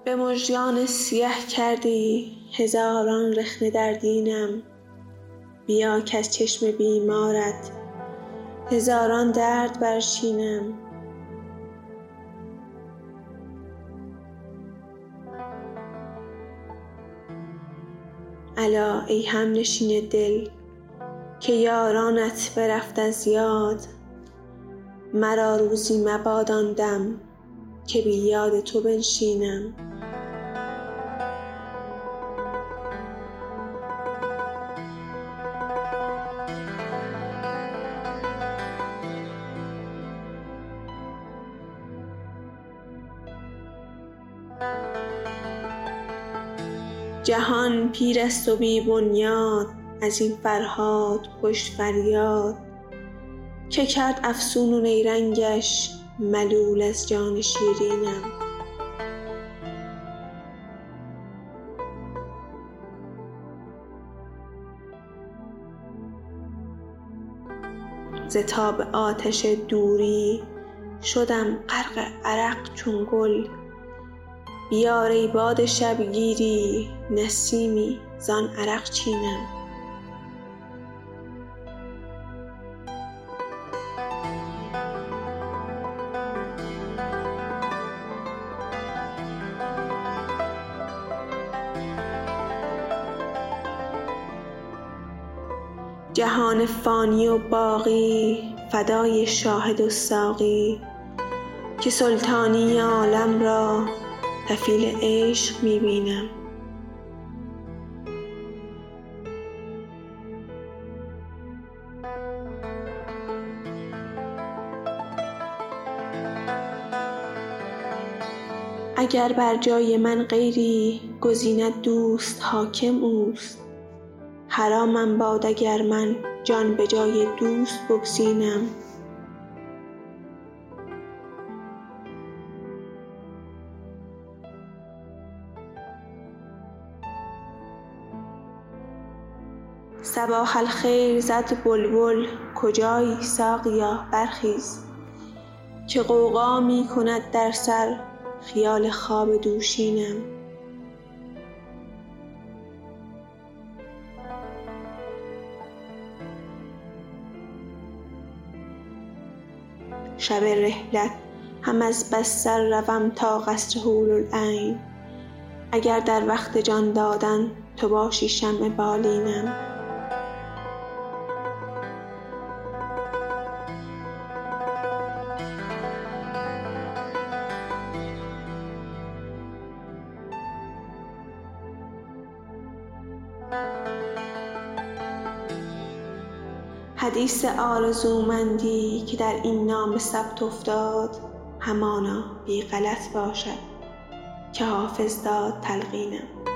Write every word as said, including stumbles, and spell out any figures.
به مژگان سیه کردی هزاران رخنه در دینم. بیا کز چشم بیمارت هزاران درد برچینم. الا ای همنشین دل که یارانت برفت از یاد. مرا روزی مباد آن دم که بی یاد تو بنشینم. جهان پیر است و بی بنیاد، از این فرهاد پشت فریاد. که کرد افسون و نیرنگش ملول از جان شیرینم. ز تاب آتش دوری شدم غرق عرق چون گل. بیار ای باد شبگیری نسیمی زان عرق چینم. جهان فانی و باقی فدای شاهد و ساقی. که سلطانی عالم را کفیل عشق می بینم. اگر بر جای من غیری گزیند دوست حاکم اوست. حرامم باد اگر من جان به جای دوست بگزینم. صباح الخیر زد بلبل کجایی ساقیا برخیز. که غوغا می کند در سر خیال خواب دوشینم. شب رحلت هم از بس سر روم تا قصر حورالعین. اگر در وقت جان دادن تو باشی شمع بالینم. حدیث آرزومندی که در این نامه ثبت افتاد. همانا بی غلط باشد که حافظ داد تلقینم.